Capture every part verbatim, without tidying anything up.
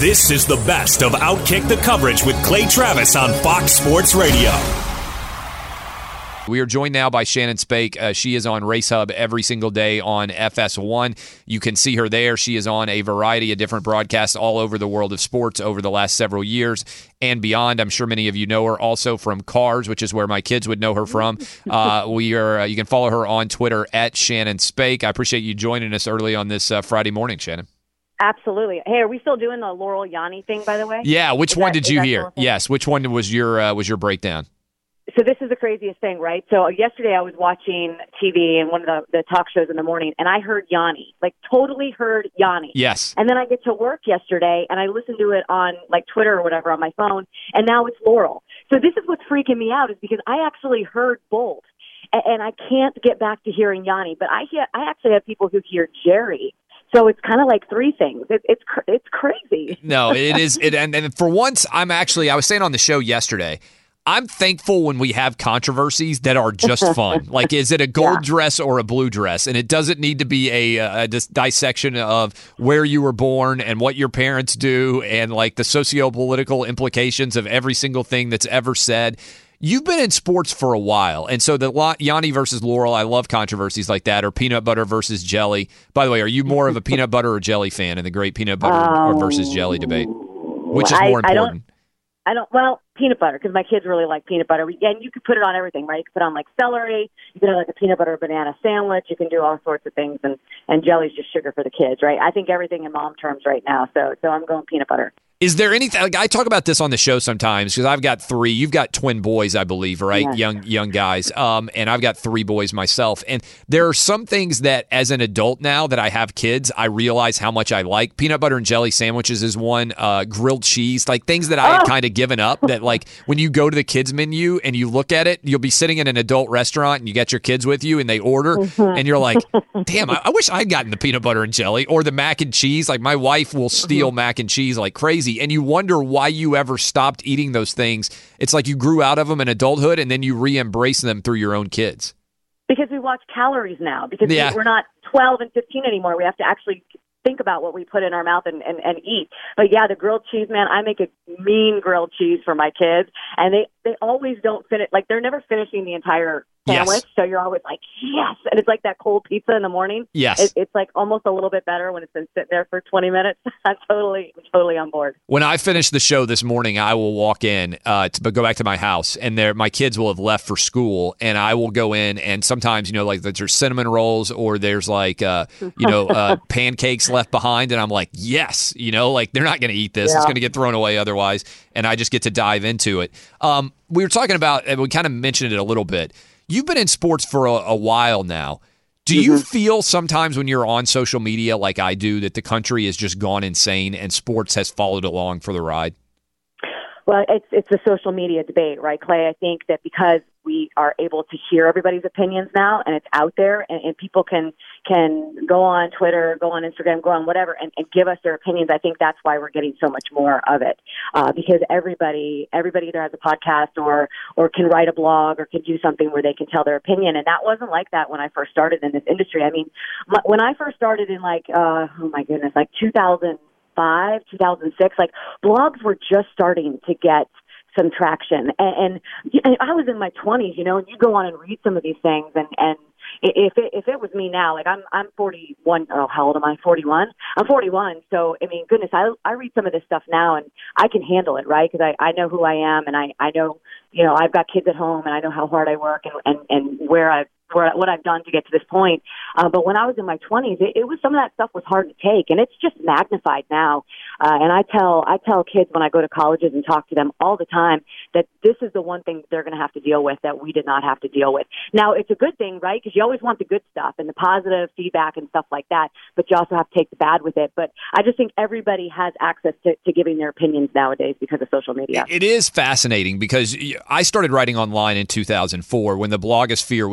This is the best of Outkick the coverage with Clay Travis on Fox Sports Radio. We are joined now by Shannon Spake. Uh, she is on Race Hub every single day on F S one. You can see her there. She is on a variety of different broadcasts all over the world of sports over the last several years and beyond. I'm sure many of you know her also from Cars, which is where my kids would know her from. Uh, we are. Uh, you can follow her on Twitter at Shannon Spake. I appreciate you joining us early on this uh, Friday morning, Shannon. Absolutely. Hey, are we still doing the Laurel Yanni thing, by the way? Yeah. Which is one that, did you hear? Cool? Yes. Which one was your uh, was your breakdown? So this is the craziest thing, right? So yesterday I was watching T V and one of the, the talk shows in the morning, and I heard Yanni, like totally heard Yanni. Yes. And then I get to work yesterday, and I listened to it on like Twitter or whatever on my phone, and now it's Laurel. So this is what's freaking me out is because I actually heard both, and, and I can't get back to hearing Yanni, but I hear, I actually have people who hear Jerry. So it's kind of like three things. It, it's cr- it's crazy. No, it is. It and, and for once, I'm actually. I was saying on the show yesterday, I'm thankful when we have controversies that are just fun. Like, is it a gold yeah. dress or a blue dress? And it doesn't need to be a, a dis- dissection of where you were born and what your parents do and like the socio-political implications of every single thing that's ever said. You've been in sports for a while, and so the Yanni versus Laurel, I love controversies like that, or peanut butter versus jelly. By the way, are you more of a peanut butter or jelly fan in the great peanut butter um, versus jelly debate? Which is more I, important? I don't, I don't, well, peanut butter, because my kids really like peanut butter. And you could put it on everything, right? You could put on like celery, you could have like a peanut butter banana sandwich, you can do all sorts of things, and, and jelly's just sugar for the kids, right? I think everything in mom terms right now, so so I'm going peanut butter. Is there anything, like I talk about this on the show sometimes because I've got three, you've got twin boys, I believe, right? Yeah. Young young guys. Um, and I've got three boys myself. And there are some things that as an adult now that I have kids, I realize how much I like. Peanut butter and jelly sandwiches is one, uh, grilled cheese, like things that I had oh. kind of given up that like when you go to the kids menu and you look at it, you'll be sitting in an adult restaurant and you get your kids with you and they order mm-hmm. and you're like, damn, I, I wish I'd gotten the peanut butter and jelly or the mac and cheese. Like my wife will steal mm-hmm. mac and cheese like crazy. And you wonder why you ever stopped eating those things. It's like you grew out of them in adulthood and then you re-embrace them through your own kids. Because we watch calories now. Because yeah. we're not twelve and fifteen anymore. We have to actually think about what we put in our mouth and, and, and eat. But yeah, the grilled cheese, man, I make a mean grilled cheese for my kids. And they, they always don't finish. Like they're never finishing the entire sandwich. Yes. So you're always like, yes. And it's like that cold pizza in the morning. Yes. It, it's like almost a little bit better when it's been sitting there for twenty minutes. I'm totally, totally on board. When I finish the show this morning, I will walk in, uh, to go back to my house, and there, my kids will have left for school, and I will go in, and sometimes, you know, like there's cinnamon rolls or there's like, uh, you know, uh, pancakes left behind, and I'm like, yes, you know, like they're not going to eat this. Yeah. It's going to get thrown away otherwise, and I just get to dive into it. Um, we were talking about, and we kind of mentioned it a little bit. You've been in sports for a, a while now. Do you mm-hmm. feel sometimes when you're on social media like I do that the country has just gone insane and sports has followed along for the ride? Well, it's it's a social media debate, right, Clay? I think that because we are able to hear everybody's opinions now, and it's out there, and, and people can can go on Twitter, go on Instagram, go on whatever, and, and give us their opinions. I think that's why we're getting so much more of it, uh, because everybody everybody either has a podcast or or can write a blog or can do something where they can tell their opinion. And that wasn't like that when I first started in this industry. I mean, my, when I first started in like, uh, oh my goodness, like two thousand five, two thousand six, like blogs were just starting to get some traction. And, and I was in my twenties, you know, and you go on and read some of these things. And, and if it, if it was me now, like I'm, I'm forty-one. Oh, how old am I? forty-one. I'm forty-one. So, I mean, goodness, I, I read some of this stuff now and I can handle it, right? Because I, I know who I am and I, I know, you know, I've got kids at home and I know how hard I work and, and, and where I've, where, what I've done to get to this point. Uh, but when I was in my twenties, it, it was some of that stuff was hard to take, and it's just magnified now. Uh, and I tell I tell kids when I go to colleges and talk to them all the time that this is the one thing they're going to have to deal with that we did not have to deal with. Now, it's a good thing, right? Because you always want the good stuff and the positive feedback and stuff like that, but you also have to take the bad with it. But I just think everybody has access to, to giving their opinions nowadays because of social media. It is fascinating because I started writing online in two thousand four when the blogosphere was just beginning.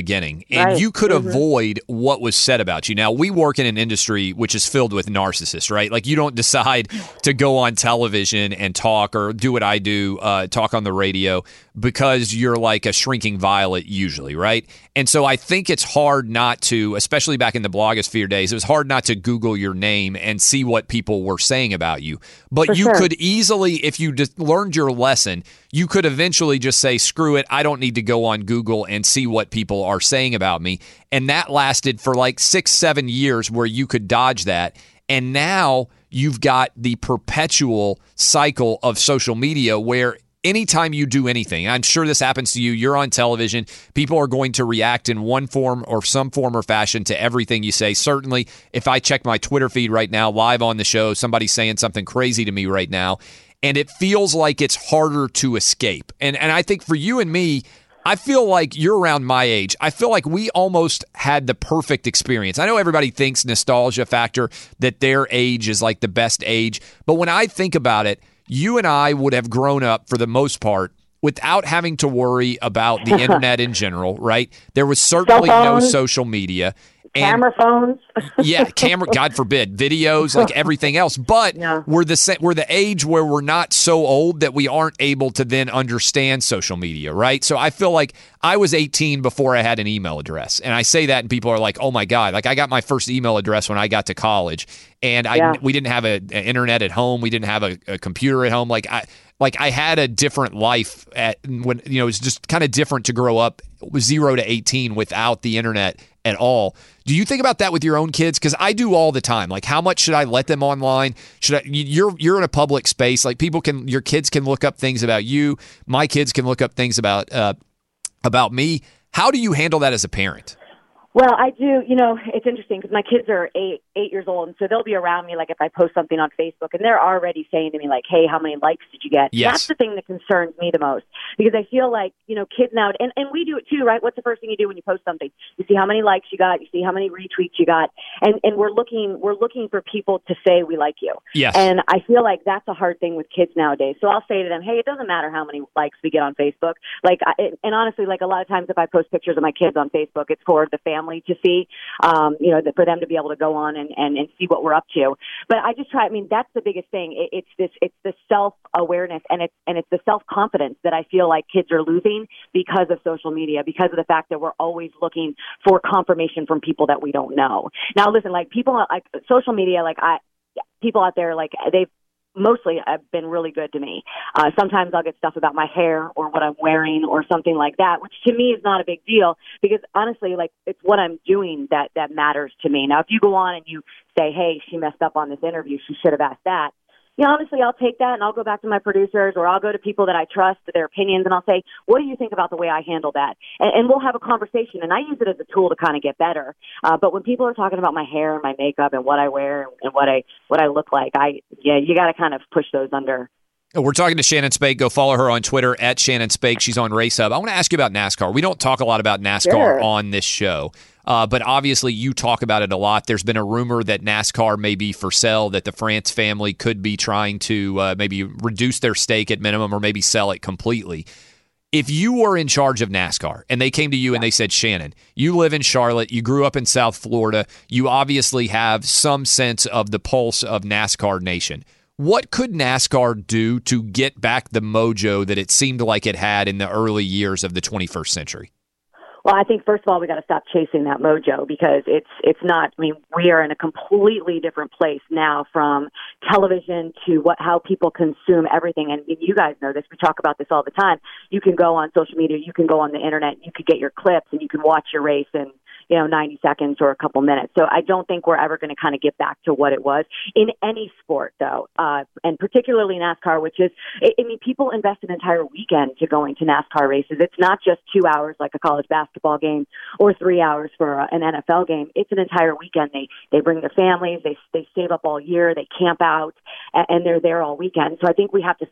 beginning, and right. you could mm-hmm. avoid what was said about you. Now, we work in an industry which is filled with narcissists, right? Like, you don't decide to go on television and talk or do what I do, uh, talk on the radio, because you're like a shrinking violet usually, right? And so I think it's hard not to, especially back in the blogosphere days, it was hard not to Google your name and see what people were saying about you. But For you sure. could easily, if you just learned your lesson, you could eventually just say, screw it, I don't need to go on Google and see what people are saying about me. And that lasted for like six, seven years where you could dodge that. And now you've got the perpetual cycle of social media where anytime you do anything, I'm sure this happens to you, you're on television, people are going to react in one form or some form or fashion to everything you say. Certainly, if I check my Twitter feed right now, live on the show, somebody's saying something crazy to me right now, and it feels like it's harder to escape. And and I think for you and me, I feel like you're around my age. I feel like we almost had the perfect experience. I know everybody thinks nostalgia factor, that their age is like the best age. But when I think about it, you and I would have grown up for the most part without having to worry about the internet in general, right? There was certainly no social media. And, camera phones. yeah, camera, God forbid, videos, like everything else. But yeah. we're the we're the age where we're not so old that we aren't able to then understand social media, right? So I feel like I was eighteen before I had an email address. And I say that and people are like, oh my God, like I got my first email address when I got to college. And I yeah. we didn't have a, an internet at home. We didn't have a, a computer at home. Like I like I had a different life at when, you know, it was just kind of different to grow up zero to eighteen without the internet at all. Do you think about that with your own kids? Because I do all the time. Like, how much should I let them online? Should I? You're you're in a public space. Like, people can, your kids can look up things about you. My kids can look up things about uh, about me. How do you handle that as a parent? Well, I do. You know, it's interesting because my kids are eight, eight years old, and so they'll be around me, like, if I post something on Facebook, and they're already saying to me, like, hey, how many likes did you get? Yes. That's the thing that concerns me the most, because I feel like, you know, kids now, and, and we do it too, right? What's the first thing you do when you post something? You see how many likes you got, you see how many retweets you got, and, and we're looking we're looking for people to say we like you. Yes. And I feel like that's a hard thing with kids nowadays. So I'll say to them, hey, it doesn't matter how many likes we get on Facebook. Like, I, and honestly, like, a lot of times if I post pictures of my kids on Facebook, it's for the family to see. Um, you know, for them to be able to go on and, and, and see what we're up to. But I just try, I mean, that's the biggest thing. It, it's this, it's the self-awareness and it's, and it's the self-confidence that I feel like kids are losing because of social media, because of the fact that we're always looking for confirmation from people that we don't know. Now, listen, like people, like social media, like I, people out there, like they've, mostly have been really good to me. Uh, sometimes I'll get stuff about my hair or what I'm wearing or something like that, which to me is not a big deal because honestly, like it's what I'm doing that, that matters to me. Now, if you go on and you say, hey, she messed up on this interview, she should have asked that. You know, honestly, I'll take that and I'll go back to my producers or I'll go to people that I trust, their opinions, and I'll say, what do you think about the way I handle that? And, and we'll have a conversation, and I use it as a tool to kind of get better. Uh, but when people are talking about my hair and my makeup and what I wear and what I what I look like, I yeah, you got to kind of push those under. We're talking to Shannon Spake. Go follow her on Twitter at Shannon Spake. She's on Race Hub. I want to ask you about NASCAR. We don't talk a lot about NASCAR Sure. on this show, uh, but obviously you talk about it a lot. There's been a rumor that NASCAR may be for sale, that the France family could be trying to uh, maybe reduce their stake at minimum or maybe sell it completely. If you were in charge of NASCAR and they came to you and they said, Shannon, you live in Charlotte, you grew up in South Florida, you obviously have some sense of the pulse of NASCAR Nation. What could NASCAR do to get back the mojo that it seemed like it had in the early years of the twenty-first century? Well, I think first of all we got to stop chasing that mojo because it's it's not. I mean, we are in a completely different place now, from television to what how people consume everything. And you guys know this. We talk about this all the time. You can go on social media, you can go on the internet, you could get your clips, and you can watch your race in you know ninety seconds or a couple minutes. So I don't think we're ever going to kind of get back to what it was in any sport, though, uh, and particularly NASCAR, which is I, I mean, people invest an entire weekend to going to NASCAR races. It's not just two hours like a college basketball game or three hours for an N F L game. It's an entire weekend. They they bring their families. They they save up all year. They camp out, and, and they're there all weekend. So I think we have to stop chasing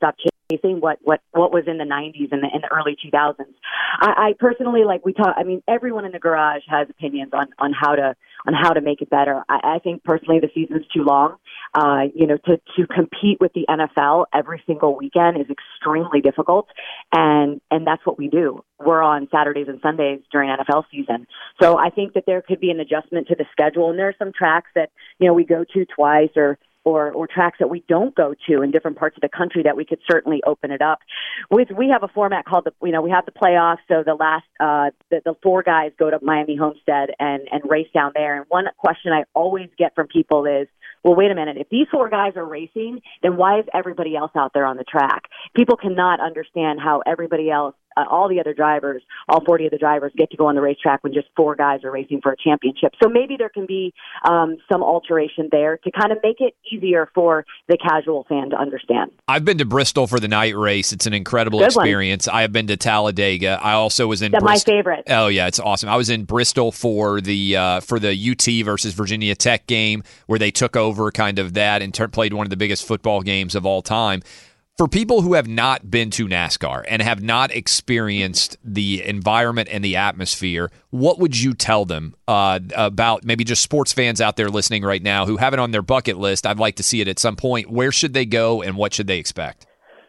racing, what what what was in the nineties and the in the early two thousands. I, I personally, like we talk. I mean, everyone in the garage has opinions on on how to on how to make it better. I, I think personally, the season's too long. Uh, you know, to to compete with the N F L every single weekend is extremely difficult, and and that's what we do. We're on Saturdays and Sundays during N F L season, so I think that there could be an adjustment to the schedule. And there are some tracks that you know we go to twice or. Or, or tracks that we don't go to in different parts of the country that we could certainly open it up. With we have a format called the you know we have the playoffs, so the last uh, the, the four guys go to Miami Homestead and and race down there. And one question I always get from people is, well, wait a minute, if these four guys are racing, then why is everybody else out there on the track? People cannot understand how everybody else, uh, all the other drivers, all forty of the drivers get to go on the racetrack when just four guys are racing for a championship. So maybe there can be um, some alteration there to kind of make it easier for the casual fan to understand. I've been to Bristol for the night race. It's an incredible Good experience. One. I have been to Talladega. I also was in That's Bristol. my favorite. Oh yeah, it's awesome. I was in Bristol for the uh, for the U T versus Virginia Tech game where they took over kind of that and ter- played one of the biggest football games of all time. For people who have not been to NASCAR and have not experienced the environment and the atmosphere, what would you tell them uh, about maybe just sports fans out there listening right now who have it on their bucket list? I'd like to see it at some point. Where should they go and what should they expect?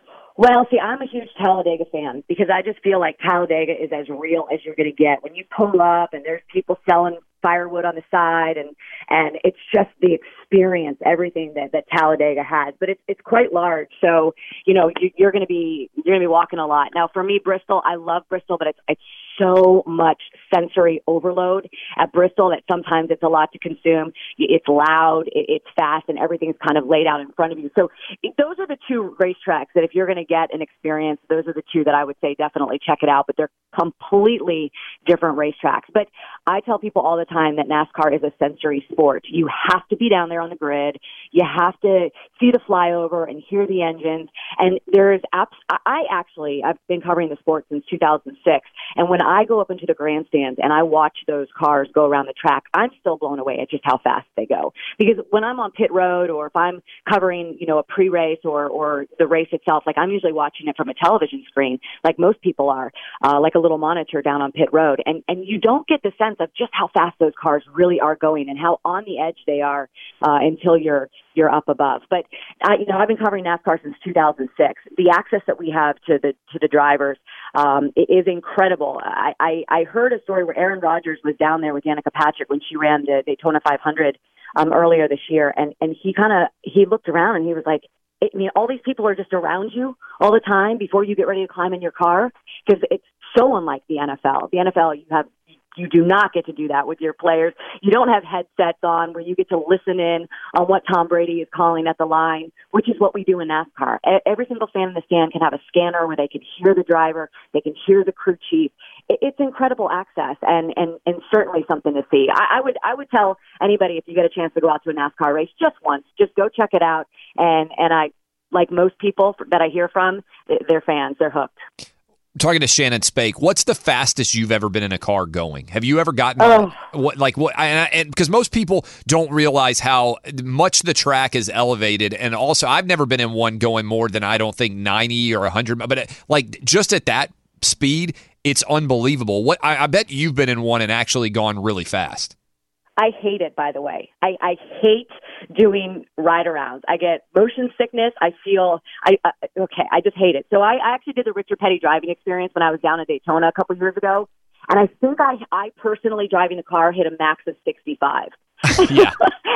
Well, see, I'm a huge Talladega fan because I just feel like Talladega is as real as you're going to get. When you pull up and there's people selling firewood on the side, and and it's just the experience, everything that, that Talladega has. But it's it's quite large, so you know you, you're going to be you're going to be walking a lot. Now, for me, Bristol, I love Bristol, but it's it's so much sensory overload at Bristol that sometimes it's a lot to consume. It's loud, it's fast, and everything's kind of laid out in front of you. So those are the two racetracks that if you're going to get an experience, those are the two that I would say definitely check it out. But they're completely different racetracks. But I tell people all the time that NASCAR is a sensory sport. You have to be down there on the grid. You have to see the flyover and hear the engines. And there is apps. I actually, I've been covering the sport since two thousand six. And when I go up into the grandstands and I watch those cars go around the track, I'm still blown away at just how fast they go. Because when I'm on pit road or if I'm covering, you know, a pre-race or, or the race itself, like I'm usually watching it from a television screen, like most people are, uh, like a little monitor down on pit road. And, and you don't get the sense of just how fast those cars really are going and how on the edge they are uh, until you're you're up above. But uh, you know, I've been covering NASCAR since two thousand six. The access that we have to the to the drivers um, is incredible. I, I I heard a story where Aaron Rodgers was down there with Danica Patrick when she ran the Daytona five hundred um, earlier this year, and and he kind of he looked around and he was like, I mean, all these people are just around you all the time before you get ready to climb in your car, because it's so unlike the N F L. The N F L, you have you do not get to do that with your players. You don't have headsets on where you get to listen in on what Tom Brady is calling at the line, which is what we do in NASCAR. Every single fan in the stand can have a scanner where they can hear the driver, they can hear the crew chief. It's incredible access and, and, and certainly something to see. I, I would I would tell anybody if you get a chance to go out to a NASCAR race just once, just go check it out. And, and I, like most people that I hear from, they're fans, they're hooked. Talking to Shannon Spake, what's the fastest you've ever been in a car going? Have you ever gotten oh. what like what? And, and because most people don't realize how much the track is elevated, and also I've never been in one going more than I don't think ninety or a hundred, but like just at that speed, it's unbelievable. What I, I bet you've been in one and actually gone really fast. I hate it, by the way. I, I hate doing ride-arounds. I get motion sickness. I feel, I uh, okay, I just hate it. So I, I actually did the Richard Petty driving experience when I was down at Daytona a couple of years ago. And I think I, I personally, driving the car, hit a max of sixty-five. Yeah.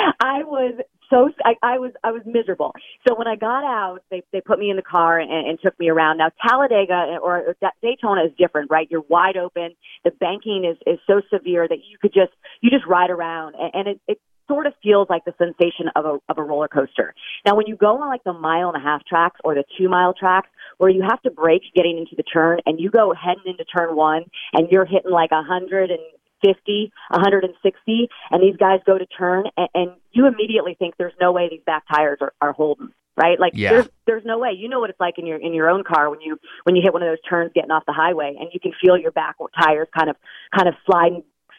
I was so, I, I was I was miserable. So when I got out, they they put me in the car and, and took me around. Now, Talladega or Daytona is different, right? You're wide open. The banking is, is so severe that you could just, you just ride around. And, and it, it sort of feels like the sensation of a of a roller coaster. Now, when you go on like the mile and a half tracks or the two mile tracks where you have to brake getting into the turn and you go heading into turn one and you're hitting like a hundred and fifty, one hundred sixty, and these guys go to turn, and, and you immediately think there's no way these back tires are, are holding, right? Like yeah. there's there's no way. You know what it's like in your in your own car when you when you hit one of those turns getting off the highway, and you can feel your back tires kind of kind of sliding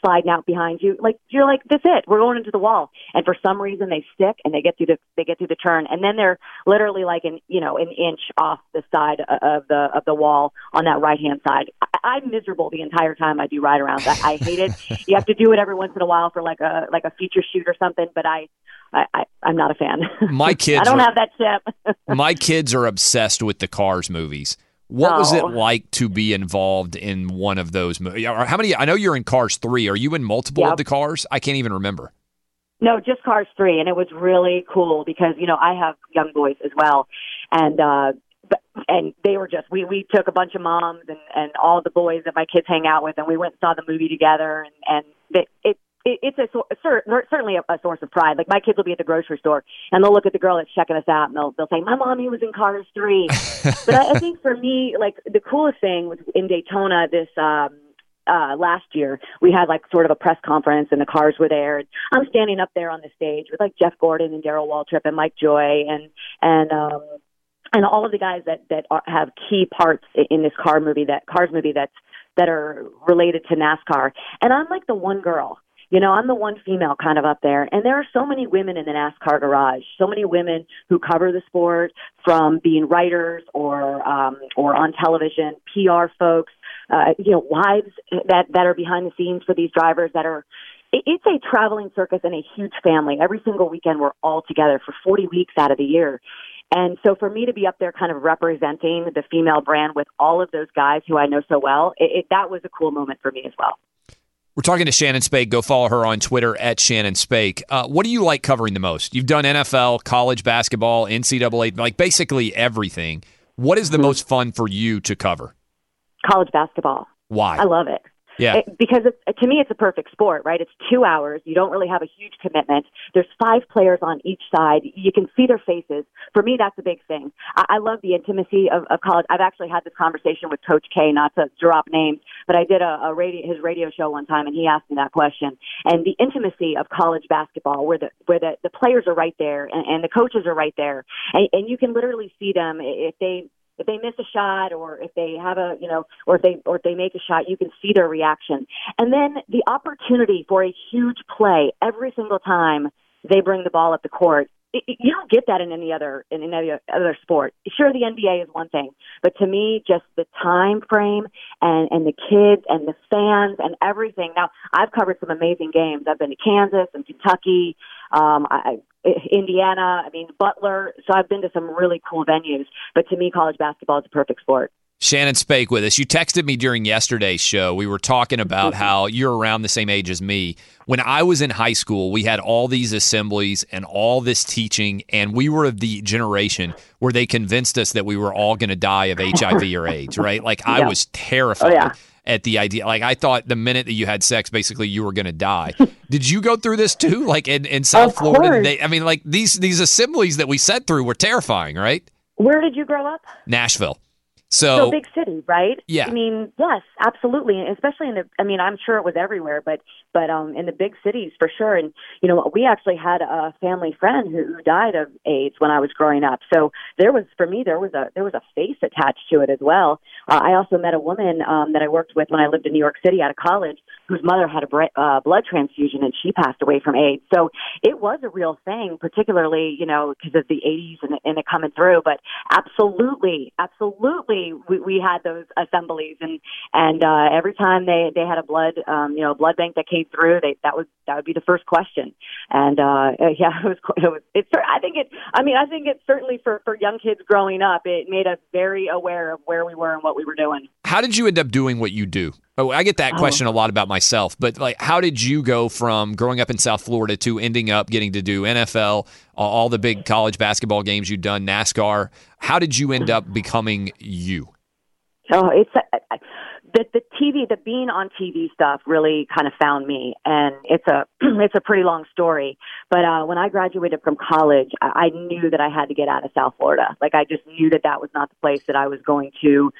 sliding out behind you. Like, you're like, that's it. We're going into the wall. And for some reason they stick and they get through the, they get through the turn. And then they're literally like an, you know, an inch off the side of the, of the wall on that right-hand side. I, I'm miserable the entire time I do ride around. I, I hate it. You have to do it every once in a while for like a, like a feature shoot or something, but I, I, I I'm not a fan. My kids I don't are, have that chip. My kids are obsessed with the Cars movies. What was it Oh. like to be involved in one of those movies? How many? I know you're in Cars three. Are you in multiple Yep. of the Cars? I can't even remember. No, just Cars three, and it was really cool because, you know, I have young boys as well, and uh, but, and they were just, we, we took a bunch of moms and, and all the boys that my kids hang out with, and we went and saw the movie together, and, and it, it, it it's a, a certainly a, a source of pride. Like, my kids will be at the grocery store, and they'll look at the girl that's checking us out, and they'll, they'll say, my mommy was in Cars three. But I, I think for me, like, the coolest thing was in Daytona, this, um, Uh, last year, we had like sort of a press conference and the cars were there. And I'm standing up there on the stage with like Jeff Gordon and Darrell Waltrip and Mike Joy and, and, um, and all of the guys that, that are, have key parts in this car movie, that Cars movie that's, that are related to NASCAR. And I'm like the one girl. You know, I'm the one female kind of up there. And there are so many women in the NASCAR garage, so many women who cover the sport, from being writers or um, or on television, P R folks, uh, you know, wives that, that are behind the scenes for these drivers that are, it, it's a traveling circus and a huge family. Every single weekend we're all together for forty weeks out of the year. And so for me to be up there kind of representing the female brand with all of those guys who I know so well, it, it, that was a cool moment for me as well. We're talking to Shannon Spake. Go follow her on Twitter at Shannon Spake. Uh, what do you like covering the most? You've done N F L, college basketball, N C double A, like basically everything. What is the mm-hmm. most fun for you to cover? College basketball. Why? I love it. Yeah. It, because it's, to me, it's a perfect sport, right? It's two hours. You don't really have a huge commitment. There's five players on each side. You can see their faces. For me, that's a big thing. I, I love the intimacy of, of college. I've actually had this conversation with Coach K, not to drop names, but I did a, a radio, his radio show one time, and he asked me that question. And the intimacy of college basketball, where the where the, the players are right there and, and the coaches are right there, and, and you can literally see them if they. If they miss a shot, or if they have a, you know, or if they or if they make a shot, you can see their reaction. And then the opportunity for a huge play every single time they bring the ball up the court. It, it, you don't get that in any other in any other sport. Sure, the N B A is one thing, but to me, just the time frame and and the kids and the fans and everything. Now, I've covered some amazing games. I've been to Kansas and Kentucky. Um, I, Indiana, I mean, Butler. So I've been to some really cool venues. But to me, college basketball is a perfect sport. Shannon Spake with us. You texted me during yesterday's show. We were talking about how you're around the same age as me. When I was in high school, we had all these assemblies and all this teaching, and we were of the generation where they convinced us that we were all going to die of H I V or AIDS, right? Like, I yeah. was terrified. Oh, yeah. At the idea, like I thought the minute that you had sex, basically you were going to die. Did you go through this too? Like in, in South of Florida, course. they, I mean, like these these assemblies that we sat through were terrifying, right? Where did you grow up? Nashville. So, so big city, right? Yeah. I mean, yes, absolutely. Especially in the, I mean, I'm sure it was everywhere, but, but, um, in the big cities for sure. And, you know, we actually had a family friend who, who died of AIDS when I was growing up. So there was, for me, there was a, there was a face attached to it as well. Uh, I also met a woman, um, that I worked with when I lived in New York City out of college, whose mother had a bre- uh, blood transfusion and she passed away from AIDS. So it was a real thing, particularly, you know, because of the eighties and, and it coming through, but absolutely, absolutely. We, we had those assemblies, and and uh, every time they, they had a blood um, you know blood bank that came through, they that was that would be the first question. And uh, yeah, it was it was it's I think it I mean I think it certainly for, for young kids growing up, it made us very aware of where we were and what we were doing. How did you end up doing what you do? Oh, I get that question oh. a lot about myself, but like, how did you go from growing up in South Florida to ending up getting to do N F L, all the big college basketball games you've done, NASCAR? How did you end up becoming you? Oh, it's uh, the the T V, the being on T V stuff really kind of found me, and it's a it's a pretty long story. But uh, when I graduated from college, I, I knew that I had to get out of South Florida. Like, I just knew that that was not the place that I was going to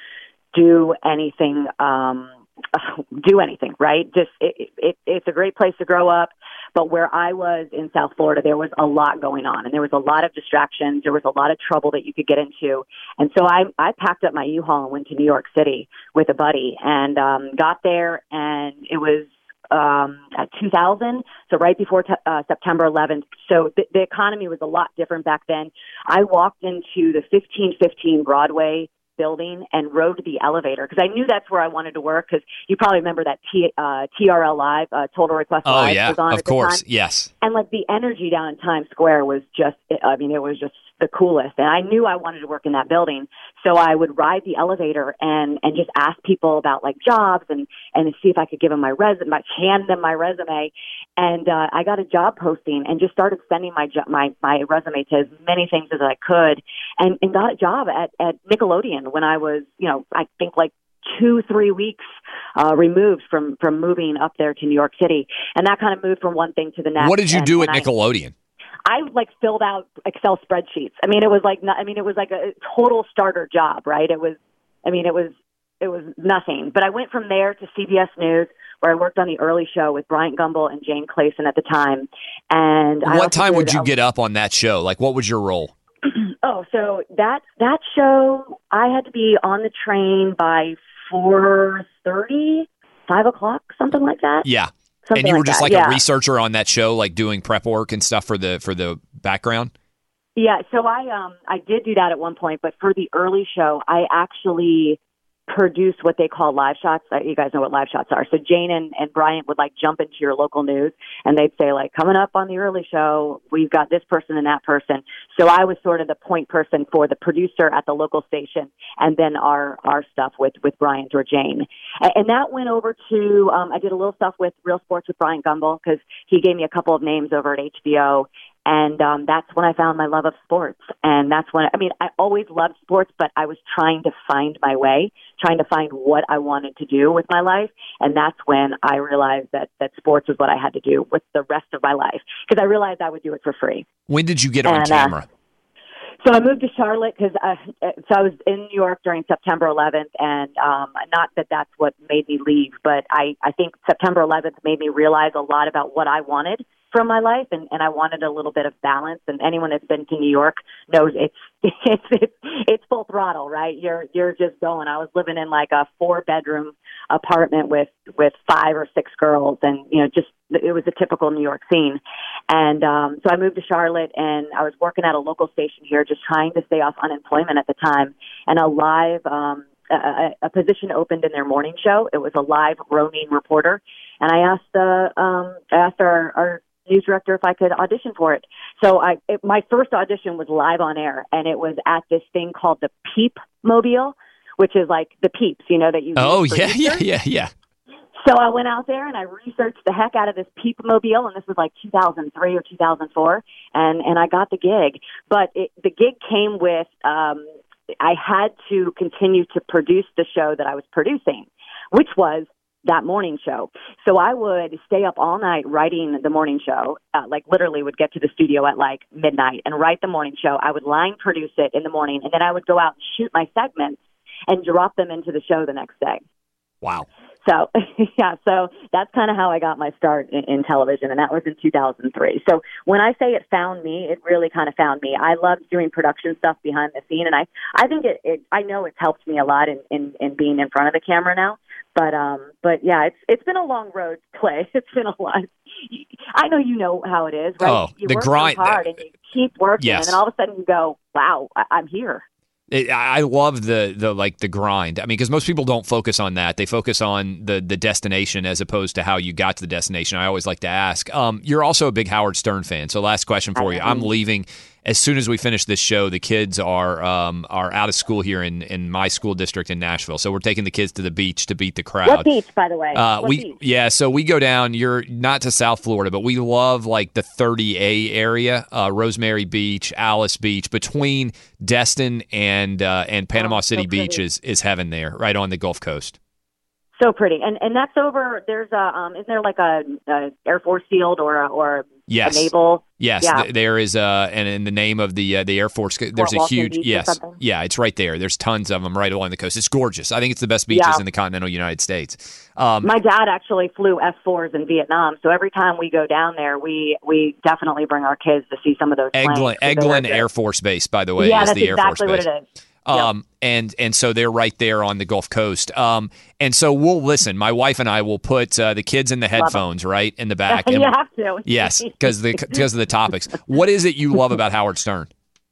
do anything. Um, do anything, right? Just it, it, it's a great place to grow up. But where I was in South Florida, there was a lot going on, and there was a lot of distractions. There was a lot of trouble that you could get into. And so I, I packed up my U-Haul and went to New York City with a buddy, and um, got there, and it was um, two thousand, so right before t- uh, September eleventh. So th- the economy was a lot different back then. I walked into the fifteen fifteen Broadway building and rode the elevator because I knew that's where I wanted to work, because you probably remember that T, uh, T R L Live, uh, Total Request oh, Live yeah, was on of at the course, time. yes. And like the energy down in Times Square was just, I mean, it was just the coolest. And I knew I wanted to work in that building. So I would ride the elevator and, and just ask people about like jobs and, and see if I could give them my resume, hand them my resume. And uh, I got a job posting and just started sending my jo- my my resume to as many things as I could, and, and got a job at, at Nickelodeon when I was, you know, I think like two, three weeks uh, removed from, from moving up there to New York City. And that kind of moved from one thing to the next. What did you and, do at and Nickelodeon? I, I like filled out Excel spreadsheets. I mean, it was like, I mean, it was like a total starter job, right? It was, I mean, it was, it was nothing. But I went from there to C B S News, where I worked on the early show with Bryant Gumbel and Jane Clayson at the time. And I what time would did, you um, get up on that show? Like, what was your role? Oh, so that that show, I had to be on the train by four thirty, five o'clock, something like that. Yeah. Something and you were like just that. like yeah. a researcher on that show, like doing prep work and stuff for the for the background? Yeah, so I um I did do that at one point, but for the early show, I actually produce what they call live shots. You guys know what live shots are. So Jane and, and Bryant would like jump into your local news and they'd say like, coming up on the early show, we've got this person and that person. So I was sort of the point person for the producer at the local station, and then our, our stuff with, with Bryant or Jane. And, and that went over to, um, I did a little stuff with Real Sports with Bryant Gumbel, because he gave me a couple of names over at H B O. And um, that's when I found my love of sports. And that's when, I mean, I always loved sports, but I was trying to find my way, trying to find what I wanted to do with my life. And that's when I realized that, that sports was what I had to do with the rest of my life, because I realized I would do it for free. When did you get on and, camera? Uh, So I moved to Charlotte because I, so I was in New York during September eleventh, and um, not that that's what made me leave, but I, I think September eleventh made me realize a lot about what I wanted from my life, and, and I wanted a little bit of balance. And anyone that's been to New York knows it's it's it's, it's full throttle, right? You're you're just going. I was living in like a four bedroom apartment with with five or six girls, and you know, just it was a typical New York scene. And um, so I moved to Charlotte, and I was working at a local station here, just trying to stay off unemployment at the time. And a live um, a, a position opened in their morning show. It was a live roaming reporter, and I asked the um, I asked our, our news director if I could audition for it. So I it, my first audition was live on air, and it was at this thing called the Peep Mobile, which is like the Peeps, you know, that you Oh use for yeah, Easter. yeah, yeah, yeah. So I went out there and I researched the heck out of this Peep Mobile, and this was like two thousand three or two thousand four, and, and I got the gig. But it, the gig came with, um, I had to continue to produce the show that I was producing, which was that morning show. So I would stay up all night writing the morning show, uh, like literally would get to the studio at like midnight and write the morning show. I would line produce it in the morning, and then I would go out and shoot my segments and drop them into the show the next day. Wow. So, yeah, so that's kind of how I got my start in, in television, and that was in two thousand three. So when I say it found me, it really kind of found me. I loved doing production stuff behind the scene, and I, I think it, it I know it's helped me a lot in, in, in being in front of the camera now. But, um, but yeah, it's it's been a long road, Clay. It's been a lot. I know you know how it is, right? Oh, you the work grind. so hard, and you keep working, Yes. and then all of a sudden you go, wow, I, I'm here. It, I love the the like the grind. I mean, because most people don't focus on that; they focus on the the destination as opposed to how you got to the destination. I always like to ask. Um, you're also a big Howard Stern fan, so last question for I you. am. I'm leaving as soon as we finish this show. The kids are um, are out of school here in, in my school district in Nashville, so we're taking the kids to the beach to beat the crowd. What beach, by the way? Uh, what we beach? yeah, so we go down. You're not to South Florida, but we love like the thirty A area, uh, Rosemary Beach, Alice Beach, between Destin and uh, and Panama Oh, City so Beach pretty. is, is heaven there, right on the Gulf Coast. So pretty, and and that's over. There's a um, is there like a, a Air Force field or a, or Yes. a naval? Yes, Yeah. th- there is, uh, and in the name of the uh, the Air Force, there's Fort a Walton huge, Beach or yes, something? yeah, it's right there. There's tons of them right along the coast. It's gorgeous. I think it's the best beaches Yeah. in the continental United States. Um, My dad actually flew F fours in Vietnam, so every time we go down there, we we definitely bring our kids to see some of those planes. Eglin, 'cause they're Eglin good. Air Force Base, by the way, Yeah, is that's the Air exactly Force what Base. it is. Um, yep. and and so they're right there on the Gulf Coast. Um, and so we'll listen. My wife and I will put uh, the kids in the headphones right in the back. you and, have to. Yes, because the because of the topics. What is it you love about Howard Stern?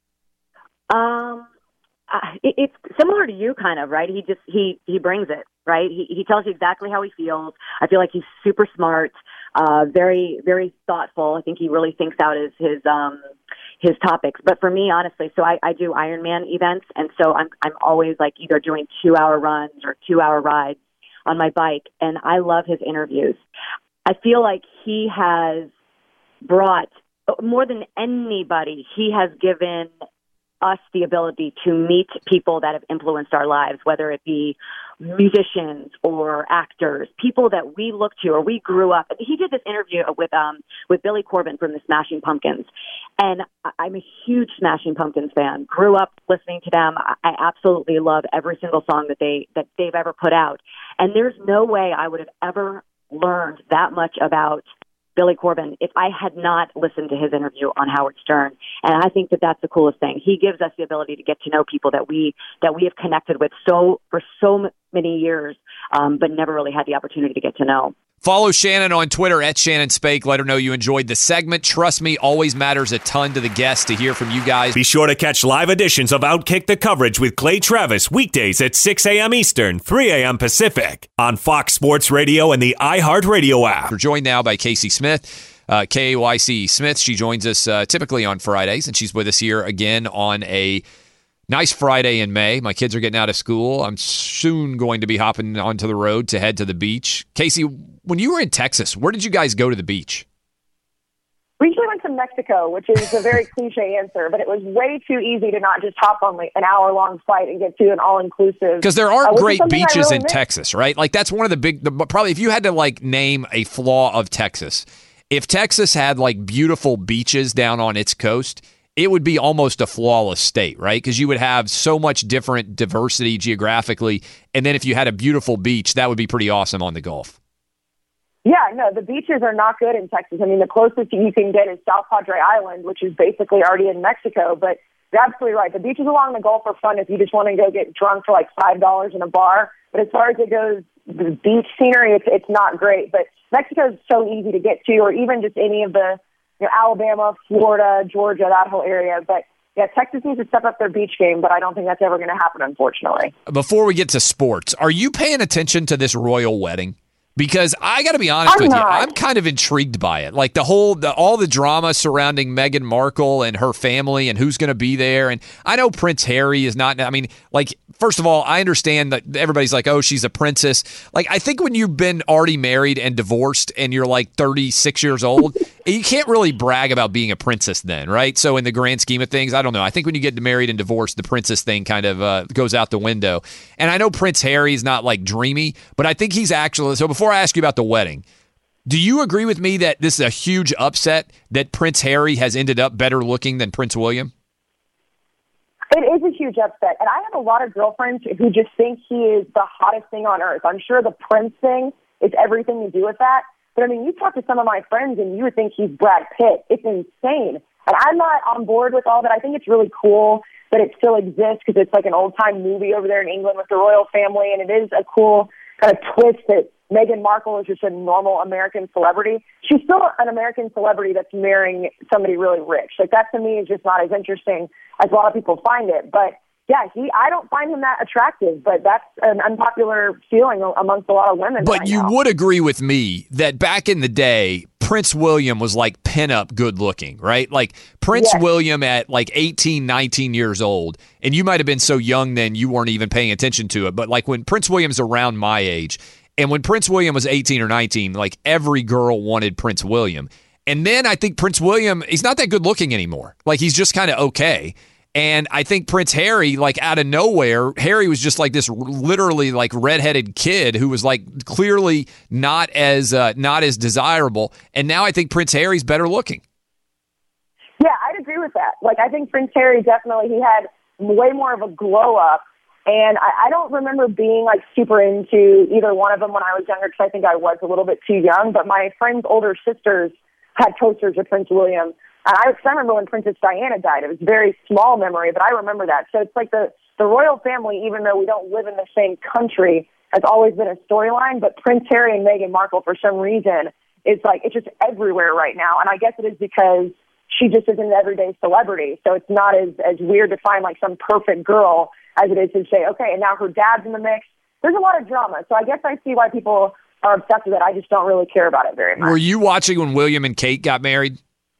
Um, uh, it, it's similar to you, kind of, right? He just he he brings it, right? He he tells you exactly how he feels. I feel like he's super smart, uh, very very thoughtful. I think he really thinks out his his um his topics. But for me, honestly, so I, I do Ironman events, and so I'm I'm always like either doing two hour runs or two hour rides on my bike, and I love his interviews. I feel like he has brought more than anybody. He has given us the ability to meet people that have influenced our lives, whether it be musicians or actors, people that we look to or we grew up. He did this interview with um with Billy Corben from the Smashing Pumpkins, and I'm a huge Smashing Pumpkins fan. Grew up listening to them. I absolutely love every single song that they that they've ever put out, and there's no way I would have ever learned that much about Billy Corben if I had not listened to his interview on Howard Stern. And I think that that's the coolest thing. He gives us the ability to get to know people that we that we have connected with so for so many years, um, but never really had the opportunity to get to know. Follow Shannon on Twitter at Shannon Spake. Let her know you enjoyed the segment. Trust me, always matters a ton to the guests to hear from you guys. Be sure to catch live editions of Outkick the Coverage with Clay Travis weekdays at six a.m. Eastern, three a.m. Pacific on Fox Sports Radio and the iHeartRadio app. We're joined now by Casey Smith, uh, K A Y C Smith. She joins us uh, typically on Fridays, and she's with us here again on a nice Friday in May. My kids are getting out of school. I'm soon going to be hopping onto the road to head to the beach. Casey, when you were in Texas, where did you guys go to the beach? We usually went to Mexico, which is a very cliche answer, but it was way too easy to not just hop on like an hour-long flight and get to an all-inclusive. Because there aren't uh, great beaches really in missed. Texas, right? Like that's one of the big, the, probably if you had to like name a flaw of Texas, if Texas had like beautiful beaches down on its coast, it would be almost a flawless state, right? Because you would have so much different diversity geographically. And then if you had a beautiful beach, that would be pretty awesome on the Gulf. Yeah, no, the beaches are not good in Texas. I mean, the closest you can get is South Padre Island, which is basically already in Mexico. But you're absolutely right. The beaches along the Gulf are fun if you just want to go get drunk for like five dollars in a bar. But as far as it goes, the beach scenery, it's, it's not great. But Mexico is so easy to get to, or even just any of the, you know, Alabama, Florida, Georgia, that whole area. But yeah, Texas needs to step up their beach game, but I don't think that's ever going to happen, unfortunately. Before we get to sports, are you paying attention to this royal wedding? Because I got to be honest I'm with not. you, I'm kind of intrigued by it. Like the whole, the, all the drama surrounding Meghan Markle and her family and who's going to be there. And I know Prince Harry is not, I mean, like, first of all, I understand that everybody's like, oh, she's a princess. Like, I think when you've been already married and divorced and you're like thirty-six years old, you can't really brag about being a princess then, right? So in the grand scheme of things, I don't know. I think when you get married and divorced, the princess thing kind of uh, goes out the window. And I know Prince Harry is not like dreamy, but I think he's actually, so before I ask you about the wedding, do you agree with me that this is a huge upset that Prince Harry has ended up better looking than Prince William? It is a huge upset. And I have a lot of girlfriends who just think he is the hottest thing on earth. I'm sure the Prince thing is everything to do with that. But, I mean, you talk to some of my friends and you would think he's Brad Pitt. It's insane. And I'm not on board with all that. I think it's really cool that it still exists because it's like an old-time movie over there in England with the royal family. And it is a cool kind of twist that Meghan Markle is just a normal American celebrity. She's still an American celebrity that's marrying somebody really rich. Like, that to me is just not as interesting as a lot of people find it. But, yeah, he I don't find him that attractive, but that's an unpopular feeling amongst a lot of women. But right you now. would agree with me that back in the day, Prince William was like pinup good looking, right? Like Prince Yes. William at like eighteen, nineteen years old, and you might have been so young then you weren't even paying attention to it. But like when Prince William's around my age, and when Prince William was eighteen or nineteen, like every girl wanted Prince William. And then I think Prince William, he's not that good looking anymore. Like he's just kind of okay. And I think Prince Harry, like out of nowhere, Harry was just like this literally like redheaded kid who was like clearly not as uh, not as desirable. And now I think Prince Harry's better looking. Yeah, I'd agree with that. Like, I think Prince Harry definitely, he had way more of a glow up. And I, I don't remember being like super into either one of them when I was younger because I think I was a little bit too young. But my friend's older sisters had posters of Prince William. And I, I remember when Princess Diana died. It was a very small memory, but I remember that. So it's like the, the royal family, even though we don't live in the same country, has always been a storyline. But Prince Harry and Meghan Markle, for some reason, it's like it's just everywhere right now. And I guess it is because she just isn't an everyday celebrity. So it's not as, as weird to find like some perfect girl as it is to say, okay, and now her dad's in the mix. There's a lot of drama. So I guess I see why people are obsessed with it. I just don't really care about it very much. Were you watching when William and Kate got married?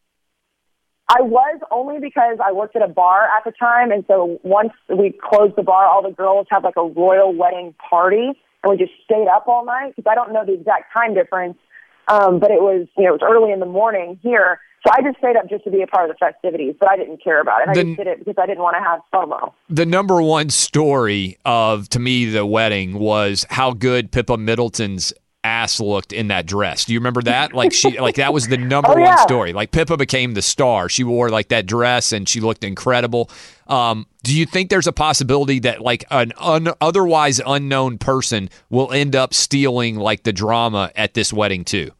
I was, only because I worked at a bar at the time. And so once we closed the bar, all the girls had like a royal wedding party. And we just stayed up all night because I don't know the exact time difference. Um, but it was, you know, it was early in the morning here. So I just stayed up just to be a part of the festivities, but I didn't care about it. I the, just did it because I didn't want to have FOMO. The number one story of, to me, the wedding was how good Pippa Middleton's ass looked in that dress. Do you remember that? Like she, like that was the number oh, yeah. one story. Like Pippa became the star. She wore like that dress and she looked incredible. Um, do you think there's a possibility that like an un, otherwise unknown person will end up stealing like the drama at this wedding too?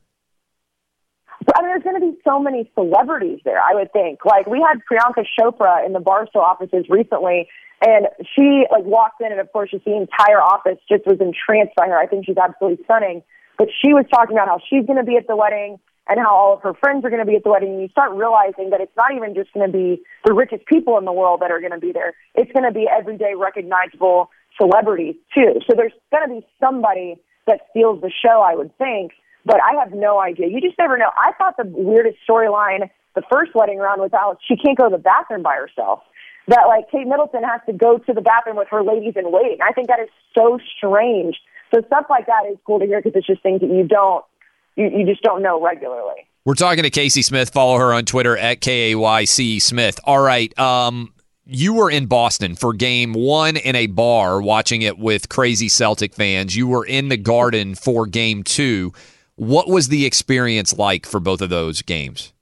I mean, there's going to be so many celebrities there, I would think. Like, we had Priyanka Chopra in the Barstool offices recently, and she, like, walked in, and, of course, just the entire office just was entranced by her. I think she's absolutely stunning. But she was talking about how she's going to be at the wedding and how all of her friends are going to be at the wedding. And you start realizing that it's not even just going to be the richest people in the world that are going to be there. It's going to be everyday recognizable celebrities, too. So there's going to be somebody that steals the show, I would think. But I have no idea. You just never know. I thought the weirdest storyline, the first wedding round, was how she can't go to the bathroom by herself. That, like, Kate Middleton has to go to the bathroom with her ladies in waiting. I think that is so strange. So stuff like that is cool to hear because it's just things that you don't, you, you just don't know regularly. We're talking to Casey Smith. Follow her on Twitter at K A Y C Smith. All right. Um, you were in Boston for game one in a bar watching it with crazy Celtic fans. You were in the Garden for game two. What was the experience like for both of those games?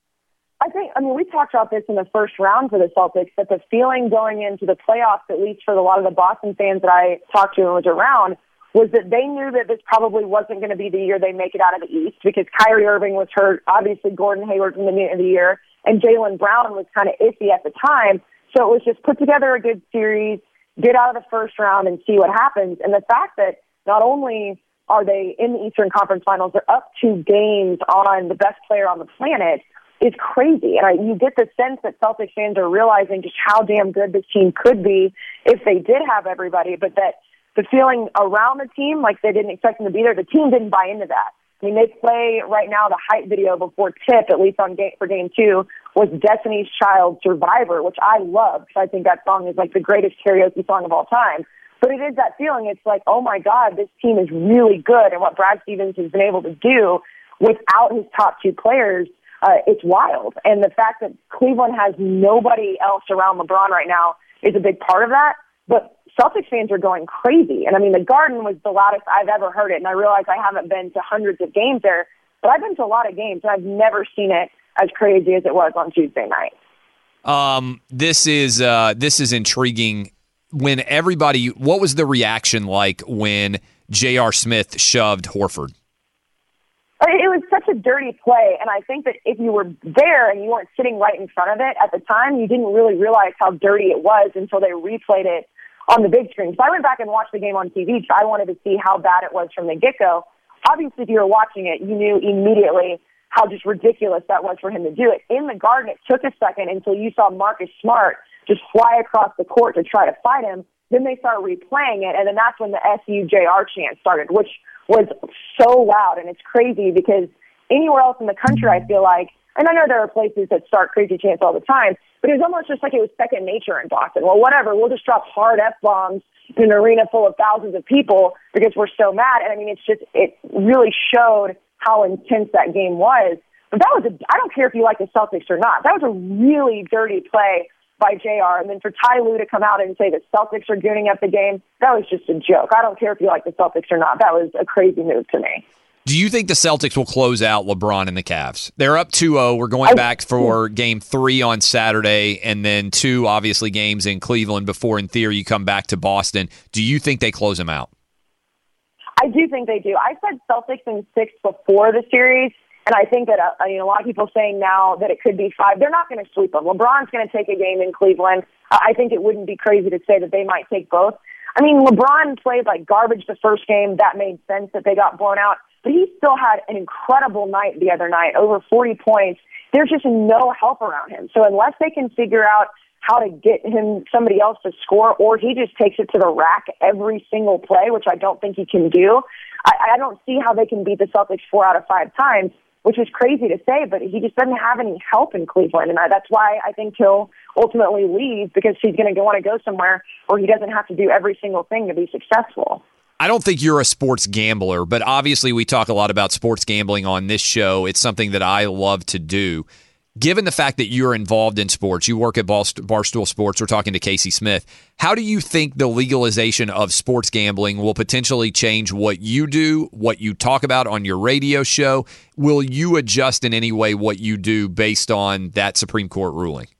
I think, I mean, we talked about this in the first round for the Celtics, that the feeling going into the playoffs, at least for a lot of the Boston fans that I talked to and was around, was that they knew that this probably wasn't going to be the year they make it out of the East because Kyrie Irving was hurt, obviously Gordon Hayward from the beginning of the year, and Jaylen Brown was kind of iffy at the time. So it was just put together a good series, get out of the first round and see what happens. And the fact that not only are they in the Eastern Conference Finals, they're up two games on the best player on the planet, is crazy. And I, you get the sense that Celtics fans are realizing just how damn good this team could be if they did have everybody, but that the feeling around the team, like they didn't expect them to be there, the team didn't buy into that. I mean, they play right now the hype video before tip, at least on game, for game two, was Destiny's Child Survivor, which I love because I think that song is like the greatest karaoke song of all time. But it is that feeling. It's like, oh, my God, this team is really good. And what Brad Stevens has been able to do without his top two players, uh, it's wild. And the fact that Cleveland has nobody else around LeBron right now is a big part of that. But Celtics fans are going crazy. And, I mean, the Garden was the loudest I've ever heard it. And I realize I haven't been to hundreds of games there, but I've been to a lot of games, and I've never seen it as crazy as it was on Tuesday night. Um, this is uh, this is intriguing. When everybody, what was the reaction like when J R. Smith shoved Horford? It was such a dirty play, and I think that if you were there and you weren't sitting right in front of it at the time, you didn't really realize how dirty it was until they replayed it on the big screen. So I went back and watched the game on T V because I wanted to see how bad it was from the get-go. Obviously, if you were watching it, you knew immediately how just ridiculous that was for him to do it. In the Garden, it took a second until you saw Marcus Smart just fly across the court to try to fight him. Then they started replaying it, and then that's when the S U J R chant started, which was so loud. And it's crazy because anywhere else in the country, I feel like, and I know there are places that start crazy chants all the time, but it was almost just like it was second nature in Boston. Well, whatever, we'll just drop hard F-bombs in an arena full of thousands of people because we're so mad. And I mean, it's just, it really showed how intense that game was. But that was, a, I don't care if you like the Celtics or not, that was a really dirty play by J R. And then for Ty Lue to come out and say the Celtics are gooning up the game, that was just a joke. I don't care if you like the Celtics or not. That was a crazy move to me. Do you think the Celtics will close out LeBron and the Cavs? They're up two oh. We're going back for game three on Saturday and then two, obviously, games in Cleveland before, in theory, you come back to Boston. Do you think they close them out? I do think they do. I said Celtics in six before the series, And I think that, uh, I mean, a lot of people saying now that it could be five. They're not going to sweep them. LeBron's going to take a game in Cleveland. Uh, I think it wouldn't be crazy to say that they might take both. I mean, LeBron played like garbage the first game. That made sense that they got blown out. But he still had an incredible night the other night, over forty points. There's just no help around him. So unless they can figure out how to get him somebody else to score, or he just takes it to the rack every single play, which I don't think he can do, I, I don't see how they can beat the Celtics four out of five times, which is crazy to say, but he just doesn't have any help in Cleveland. And I, that's why I think he'll ultimately leave, because he's going to want to go somewhere where he doesn't have to do every single thing to be successful. I don't think you're a sports gambler, but obviously we talk a lot about sports gambling on this show. It's something that I love to do. Given the fact that you're involved in sports, you work at Barstool Sports, we're talking to Casey Smith, how do you think the legalization of sports gambling will potentially change what you do, what you talk about on your radio show? Will you adjust in any way what you do based on that Supreme Court ruling?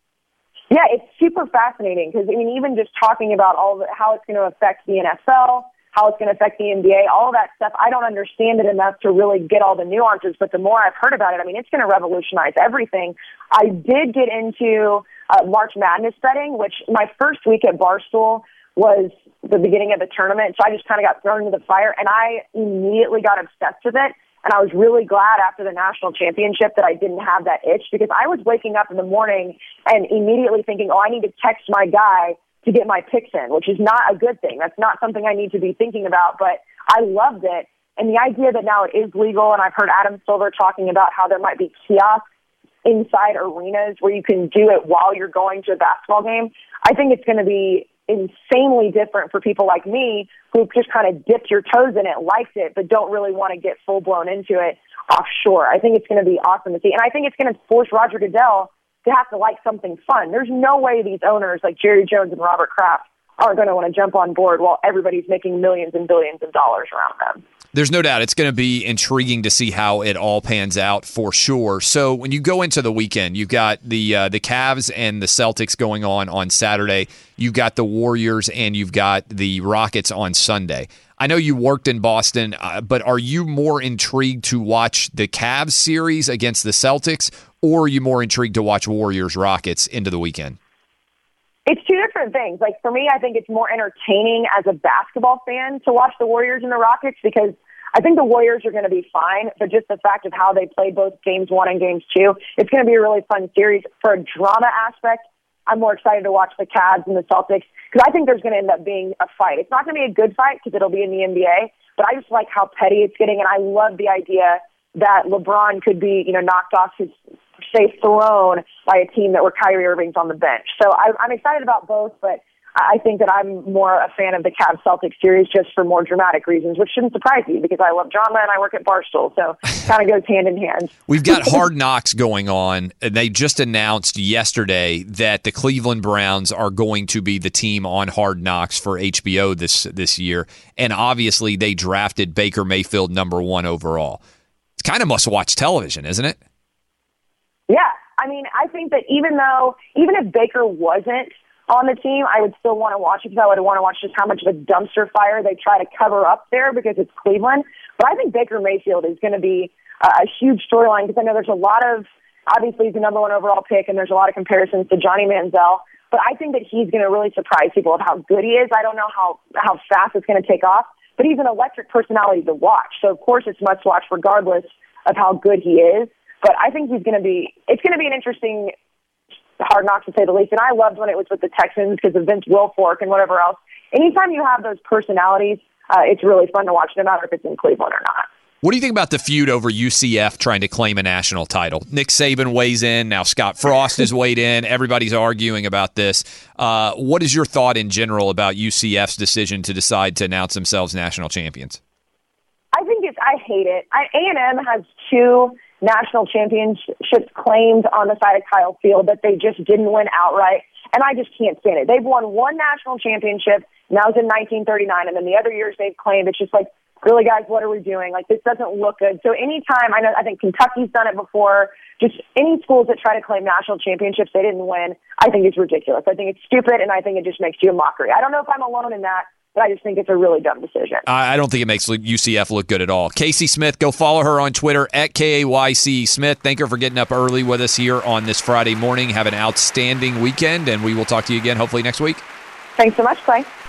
Yeah, it's super fascinating because, I mean, even just talking about all the, how it's going to affect the N F L, how it's going to affect the N B A, all of that stuff, I don't understand it enough to really get all the nuances, but the more I've heard about it, I mean, it's going to revolutionize everything. I did get into uh, March Madness betting, which my first week at Barstool was the beginning of the tournament, so I just kind of got thrown into the fire, and I immediately got obsessed with it, and I was really glad after the national championship that I didn't have that itch, because I was waking up in the morning and immediately thinking, oh, I need to text my guy to get my picks in, which is not a good thing. That's not something I need to be thinking about, but I loved it. And the idea that now it is legal, and I've heard Adam Silver talking about how there might be kiosks inside arenas where you can do it while you're going to a basketball game, I think it's going to be insanely different for people like me who just kind of dipped your toes in it, liked it, but don't really want to get full-blown into it offshore. I think it's going to be awesome to see. And I think it's going to force Roger Goodell to have to like something fun. There's no way these owners like Jerry Jones and Robert Kraft aren't going to want to jump on board while everybody's making millions and billions of dollars around them. There's no doubt it's going to be intriguing to see how it all pans out for sure. So when you go into the weekend, you've got the uh, the Cavs and the Celtics going on on Saturday. You've got the Warriors and you've got the Rockets on Sunday. I know you worked in Boston, uh, but are you more intrigued to watch the Cavs series against the Celtics, or are you more intrigued to watch Warriors-Rockets into the weekend? It's two different things. Like, for me, I think it's more entertaining as a basketball fan to watch the Warriors and the Rockets, because I think the Warriors are going to be fine, but just the fact of how they played both games one and games two, it's going to be a really fun series. For a drama aspect, I'm more excited to watch the Cavs and the Celtics, because I think there's going to end up being a fight. It's not going to be a good fight because it'll be in the N B A, but I just like how petty it's getting, and I love the idea that LeBron could be, you know, knocked off his, say, throne by a team that where Kyrie Irving's on the bench. So I, I'm excited about both, but I think that I'm more a fan of the Cavs-Celtics series just for more dramatic reasons, which shouldn't surprise you because I love drama and I work at Barstool, so it kind of goes hand in hand. We've got Hard Knocks going on, and they just announced yesterday that the Cleveland Browns are going to be the team on Hard Knocks for H B O this this year, and obviously they drafted Baker Mayfield number one overall. It's kind of must-watch television, isn't it? Yeah, I mean, I think that even though, even if Baker wasn't on the team, I would still want to watch it because I would want to watch just how much of a dumpster fire they try to cover up there because it's Cleveland. But I think Baker Mayfield is going to be a huge storyline because I know there's a lot of, obviously he's the number one overall pick and there's a lot of comparisons to Johnny Manziel, but I think that he's going to really surprise people of how good he is. I don't know how, how fast it's going to take off, but he's an electric personality to watch. So of course it's must watch regardless of how good he is. But I think he's going to be, it's going to be an interesting Hard Knocks to say the least. And I loved when it was with the Texans because of Vince Wilfork and whatever else. Anytime you have those personalities, uh, it's really fun to watch, no matter if it's in Cleveland or not. What do you think about the feud over U C F trying to claim a national title? Nick Saban weighs in. Now Scott Frost has weighed in. Everybody's arguing about this. Uh, what is your thought in general about U C F's decision to decide to announce themselves national champions? I think it's, I hate it. I, A and M has two national championships claimed on the side of Kyle Field that they just didn't win outright, and I just can't stand it. They've won one national championship, and that was in nineteen thirty-nine, and then the other years they've claimed. It's just like, really, guys, what are we doing? Like, this doesn't look good. So anytime, I know, I think Kentucky's done it before, just any schools that try to claim national championships they didn't win, I think it's ridiculous. I think it's stupid, and I think it just makes you a mockery. I don't know if I'm alone in that, but I just think it's a really dumb decision. I don't think it makes U C F look good at all. Casey Smith, go follow her on Twitter at K A Y C Smith. Thank her for getting up early with us here on this Friday morning. Have an outstanding weekend, and we will talk to you again hopefully next week. Thanks so much, Clay.